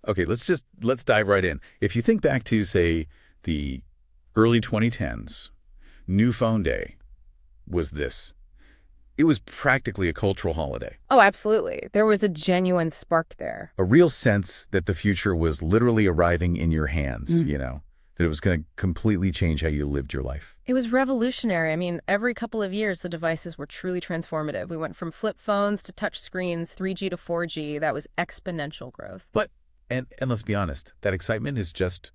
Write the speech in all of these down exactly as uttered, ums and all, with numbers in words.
Okay, let's just, let's dive right in. If you think back to, say, the early twenty tens, New Phone Day was this. It was practically a cultural holiday. Oh, absolutely. There was a genuine spark there. A real sense that the future was literally arriving in your hands, Mm. you know, that it was going to completely change how you lived your life. It was revolutionary. I mean, every couple of years, the devices were truly transformative. We went from flip phones to touch screens, three G to four G. That was exponential growth. But, and, and let's be honest, that excitement is just,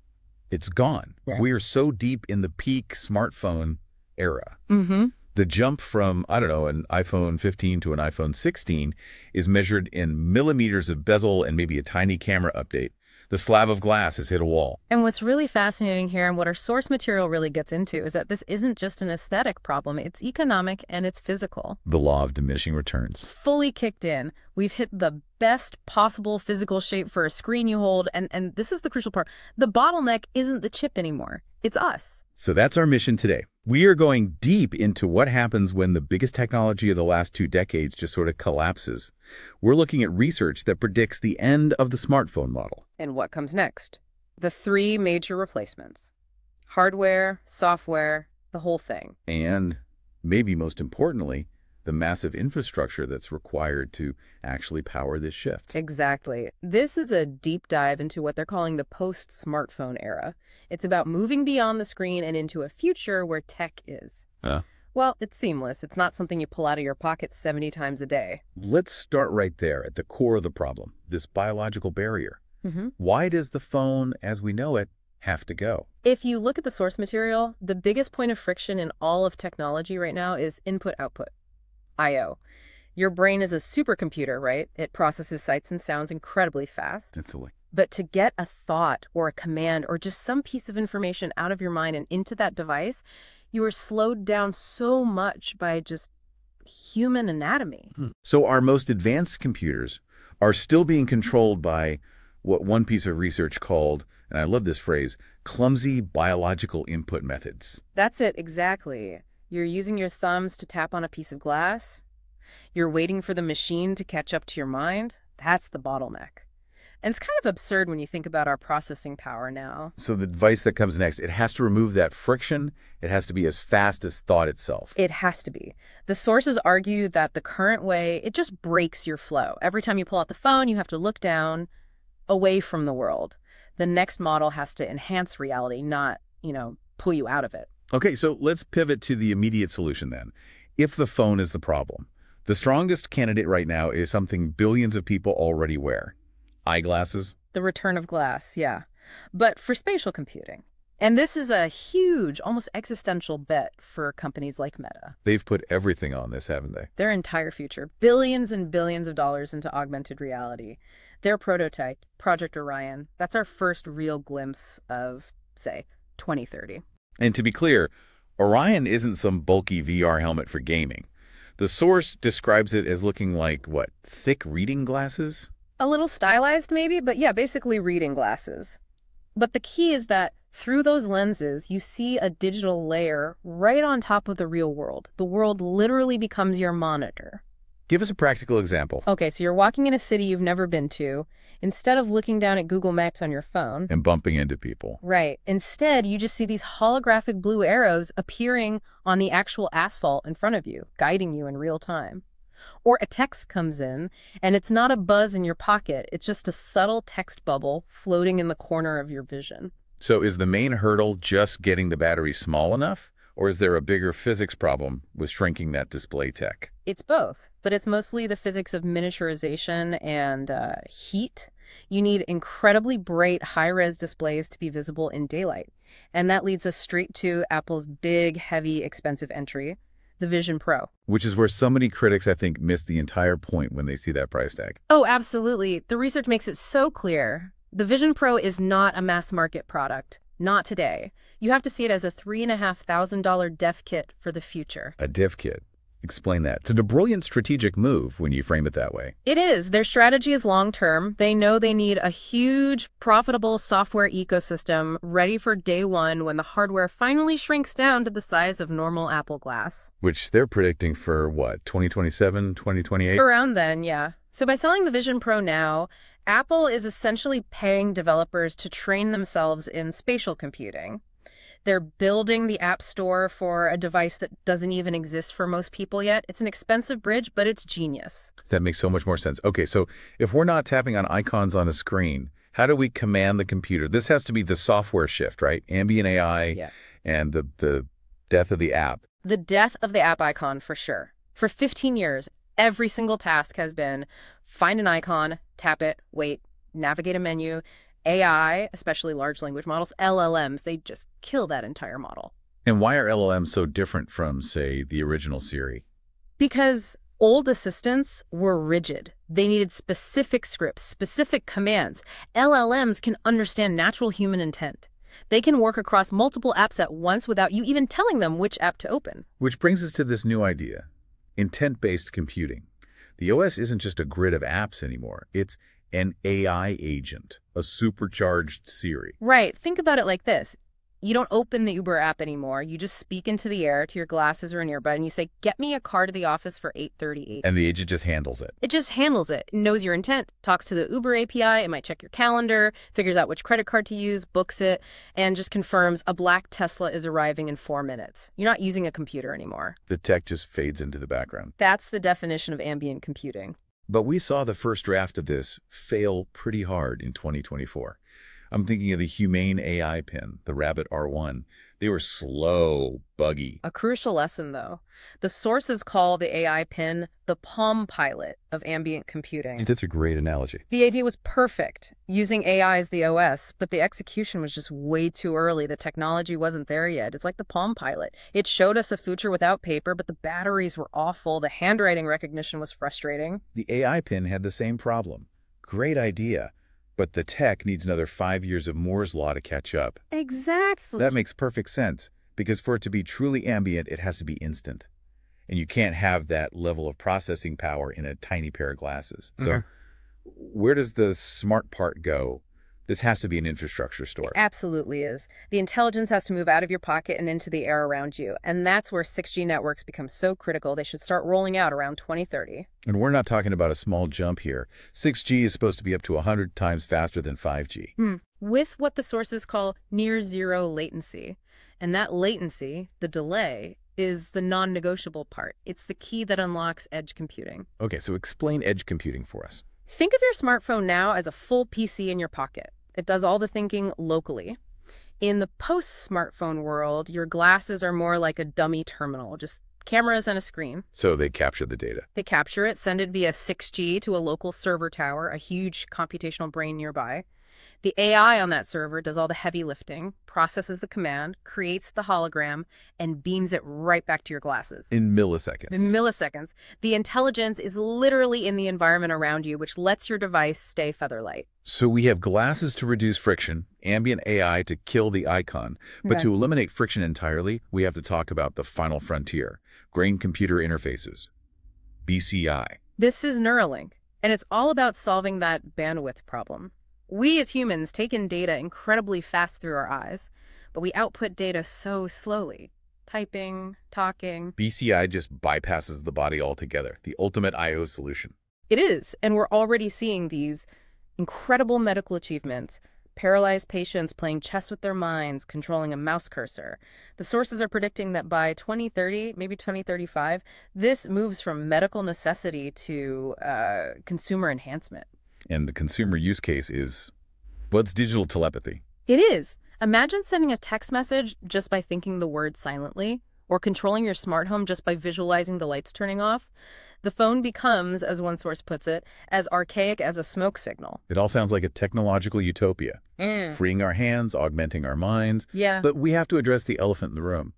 it's gone. Yeah. We are so deep in the peak smartphone era. Mm-hmm. The jump from, I don't know, an iPhone fifteen to an iPhone sixteen is measured in millimeters of bezel and maybe a tiny camera update. The slab of glass has hit a wall. And what's really fascinating here and what our source material really gets into is that this isn't just an aesthetic problem. It's economic and it's physical. The law of diminishing returns. Fully kicked in. We've hit the best possible physical shape for a screen you hold. And, and this is the crucial part. The bottleneck isn't the chip anymore. It's us. So that's our mission today. We are going deep into what happens when the biggest technology of the last two decades just sort of collapses. We're looking at research that predicts the end of the smartphone model. And what comes next? The three major replacements. Hardware, software, the whole thing. And maybe most importantly, the massive infrastructure that's required to actually power this shift. Exactly. This is a deep dive into what they're calling the post-smartphone era. It's about moving beyond the screen and into a future where tech is. Uh, Well, it's seamless. It's not something you pull out of your pocket seventy times a day. let's start right there at the core of the problem, this biological barrier. Mm-hmm. Why does the phone, as we know it, have to go? If you look at the source material, the biggest point of friction in all of technology right now is input-output, I O. Your brain is a supercomputer, right? It processes sights and sounds incredibly fast. It's silly. But to get a thought or a command or just some piece of information out of your mind and into that device, you are slowed down so much by just human anatomy. So our most advanced computers are still being controlled by what one piece of research called, and I love this phrase, clumsy biological input methods. That's it, exactly. You're using your thumbs to tap on a piece of glass. You're waiting for the machine to catch up to your mind. That's the bottleneck. And it's kind of absurd when you think about our processing power now. So the device that comes next, it has to remove that friction. It has to be as fast as thought itself. It has to be. The sources argue that the current way, it just breaks your flow. Every time you pull out the phone, you have to look down, away from the world. The next model has to enhance reality, not, you know, pull you out of it. Okay, so let's pivot to the immediate solution then. If the phone is the problem, the strongest candidate right now is something billions of people already wear. Eyeglasses. The return of glass, yeah. But for spatial computing. And this is a huge, almost existential bet for companies like Meta. They've put everything on this, haven't they? Their entire future, billions and billions of dollars into augmented reality. Their prototype, Project Orion, that's our first real glimpse of, say, twenty thirty. And to be clear, Orion isn't some bulky V R helmet for gaming. The source describes it as looking like, what, thick reading glasses? A little stylized maybe, but yeah, basically reading glasses. But the key is that through those lenses, you see a digital layer right on top of the real world. The world literally becomes your monitor. Give us a practical example. Okay, so you're walking in a city you've never been to. Instead of looking down at Google Maps on your phone. And bumping into people. Right. Instead, you just see these holographic blue arrows appearing on the actual asphalt in front of you, guiding you in real time. Or a text comes in, and it's not a buzz in your pocket. It's just a subtle text bubble floating in the corner of your vision. So is the main hurdle just getting the battery small enough? Or is there a bigger physics problem with shrinking that display tech? It's both, but it's mostly the physics of miniaturization and uh, heat. You need incredibly bright, high-res displays to be visible in daylight. And that leads us straight to Apple's big, heavy, expensive entry, the Vision Pro. Which is where so many critics, I think, miss the entire point when they see that price tag. Oh, absolutely. The research makes it so clear. The Vision Pro is not a mass market product. Not today. You have to see it as a three and a half thousand dollar dev kit for the future. A dev kit. Explain that. It's a brilliant strategic move when you frame it that way. It is. Their strategy is long-term. They know they need a huge, profitable software ecosystem ready for day one when the hardware finally shrinks down to the size of normal Apple Glass. Which they're predicting for, what, twenty twenty-seven, twenty twenty-eight? Around then, yeah. So by selling the Vision Pro now, Apple is essentially paying developers to train themselves in spatial computing. They're building the App Store for a device that doesn't even exist for most people yet. It's an expensive bridge, but it's genius. That makes so much more sense. Okay, so if we're not tapping on icons on a screen, how do we command the computer? This has to be the software shift, right? Ambient A I Yeah. and the, the death of the app. The death of the app icon, for sure. For fifteen years, every single task has been find an icon, tap it, wait, navigate a menu. A I, especially large language models, L L Ms, they just kill that entire model. And why are L L Ms so different from, say, the original Siri? Because old assistants were rigid. They needed specific scripts, specific commands. L L Ms can understand natural human intent. They can work across multiple apps at once without you even telling them which app to open. Which brings us to this new idea, intent-based computing. The O S isn't just a grid of apps anymore. It's an A I agent, a supercharged Siri. Right. Think about it like this. You don't open the Uber app anymore. You just speak into the air to your glasses or an earbud and you say, get me a car to the office for eight thirty-eight. And the agent just handles it. It just handles it. It knows your intent, talks to the Uber A P I, it might check your calendar, figures out which credit card to use, books it, and just confirms a black Tesla is arriving in four minutes. You're not using a computer anymore. The tech just fades into the background. That's the definition of ambient computing. But we saw the first draft of this fail pretty hard in twenty twenty-four. I'm thinking of the Humane A I pen, the Rabbit R one. They were slow, buggy. A crucial lesson, though. The sources call the A I pen the Palm Pilot of ambient computing. That's a great analogy. The idea was perfect, using A I as the O S, but the execution was just way too early. The technology wasn't there yet. It's like the Palm Pilot. It showed us a future without paper, but the batteries were awful. The handwriting recognition was frustrating. The A I pen had the same problem. Great idea. But the tech needs another five years of Moore's Law to catch up. Exactly. That makes perfect sense, because for it to be truly ambient, it has to be instant. And you can't have that level of processing power in a tiny pair of glasses. So Mhm. where does the smart part go? This has to be an infrastructure store. It absolutely is. The intelligence has to move out of your pocket and into the air around you. And that's where six G networks become so critical. They should start rolling out around twenty thirty. And we're not talking about a small jump here. six G is supposed to be up to one hundred times faster than five G. Hmm. With what the sources call near zero latency. And that latency, the delay, is the non-negotiable part. It's the key that unlocks edge computing. Okay, so explain edge computing for us. Think of your smartphone now as a full P C in your pocket. It does all the thinking locally. In the post-smartphone world, your glasses are more like a dummy terminal, just cameras and a screen. So they capture the data. They capture it, send it via six G to a local server tower, a huge computational brain nearby. The A I on that server does all the heavy lifting, processes the command, creates the hologram, and beams it right back to your glasses. In milliseconds. In milliseconds. The intelligence is literally in the environment around you, which lets your device stay featherlight. So we have glasses to reduce friction, ambient A I to kill the icon. But Okay. to eliminate friction entirely, we have to talk about the final frontier, brain-computer interfaces, B C I. This is Neuralink, and it's all about solving that bandwidth problem. We as humans take in data incredibly fast through our eyes, but we output data so slowly. Typing, talking. B C I just bypasses the body altogether, the ultimate I O solution. It is, and we're already seeing these incredible medical achievements. Paralyzed patients playing chess with their minds, controlling a mouse cursor. The sources are predicting that by twenty thirty, maybe twenty thirty-five, this moves from medical necessity to uh, consumer enhancement. And the consumer use case is, what's digital telepathy? It is. Imagine sending a text message just by thinking the word silently, or controlling your smart home just by visualizing the lights turning off. The phone becomes, as one source puts it, as archaic as a smoke signal. It all sounds like a technological utopia, Mm. freeing our hands, augmenting our minds. Yeah. But we have to address the elephant in the room.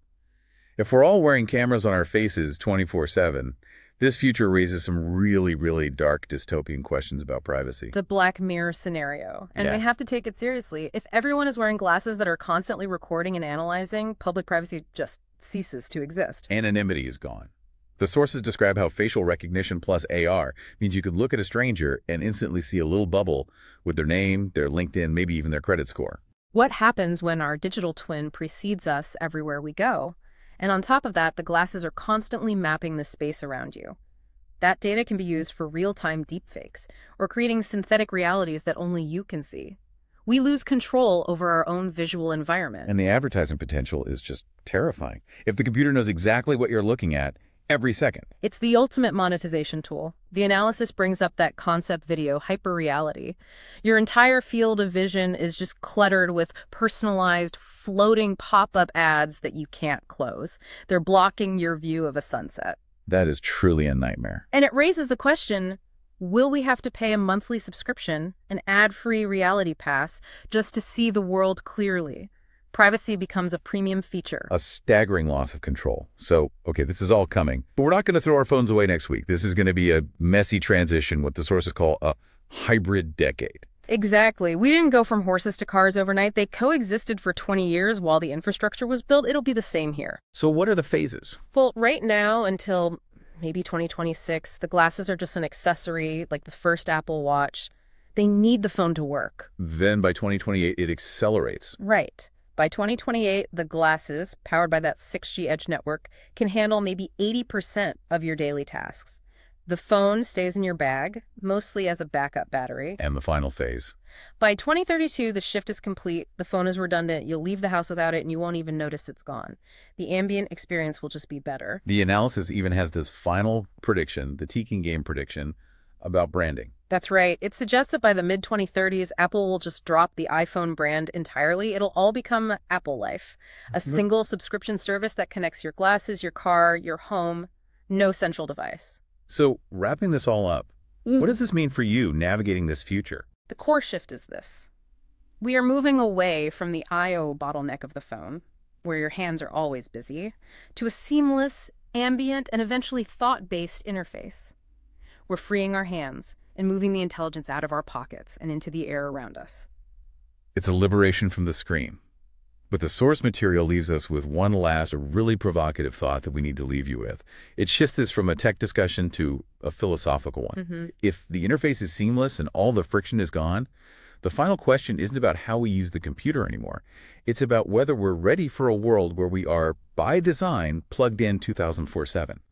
If we're all wearing cameras on our faces twenty-four seven, this future raises some really, really dark dystopian questions about privacy. The Black Mirror scenario. And Yeah. we have to take it seriously. If everyone is wearing glasses that are constantly recording and analyzing, public privacy just ceases to exist. Anonymity is gone. The sources describe how facial recognition plus A R means you could look at a stranger and instantly see a little bubble with their name, their LinkedIn, maybe even their credit score. What happens when our digital twin precedes us everywhere we go? And on top of that, the glasses are constantly mapping the space around you. That data can be used for real-time deepfakes or creating synthetic realities that only you can see. We lose control over our own visual environment. And the advertising potential is just terrifying. If the computer knows exactly what you're looking at every second. It's the ultimate monetization tool. The analysis brings up that concept video, hyperreality. Your entire field of vision is just cluttered with personalized, floating pop-up ads that you can't close. They're blocking your view of a sunset. That is truly a nightmare. And it raises the question, will we have to pay a monthly subscription, an ad-free reality pass, just to see the world clearly? Privacy becomes a premium feature. A staggering loss of control. So, okay, this is all coming. But we're not going to throw our phones away next week. This is going to be a messy transition, what the sources call a hybrid decade. Exactly. We didn't go from horses to cars overnight. They coexisted for twenty years while the infrastructure was built. It'll be the same here. So what are the phases? Well, right now until maybe twenty twenty-six, the glasses are just an accessory, like the first Apple Watch. They need the phone to work. Then by twenty twenty-eight, it accelerates. Right. By twenty twenty-eight, the glasses, powered by that six G edge network, can handle maybe eighty percent of your daily tasks. The phone stays in your bag, mostly as a backup battery. And the final phase. By twenty thirty-two, the shift is complete, the phone is redundant, you'll leave the house without it, and you won't even notice it's gone. The ambient experience will just be better. The analysis even has this final prediction, the Tekin game prediction, about branding. That's right. It suggests that by the mid twenty thirties, Apple will just drop the iPhone brand entirely. It'll all become Apple Life, a single subscription service that connects your glasses, your car, your home, no central device. So, wrapping this all up, Mm. what does this mean for you navigating this future? The core shift is this. We are moving away from the I O bottleneck of the phone, where your hands are always busy, to a seamless, ambient, and eventually thought-based interface. We're freeing our hands and moving the intelligence out of our pockets and into the air around us. It's a liberation from the screen. But the source material leaves us with one last, really provocative thought that we need to leave you with. It shifts this from a tech discussion to a philosophical one. Mm-hmm. If the interface is seamless and all the friction is gone, the final question isn't about how we use the computer anymore. It's about whether we're ready for a world where we are, by design, plugged in two thousand four seven.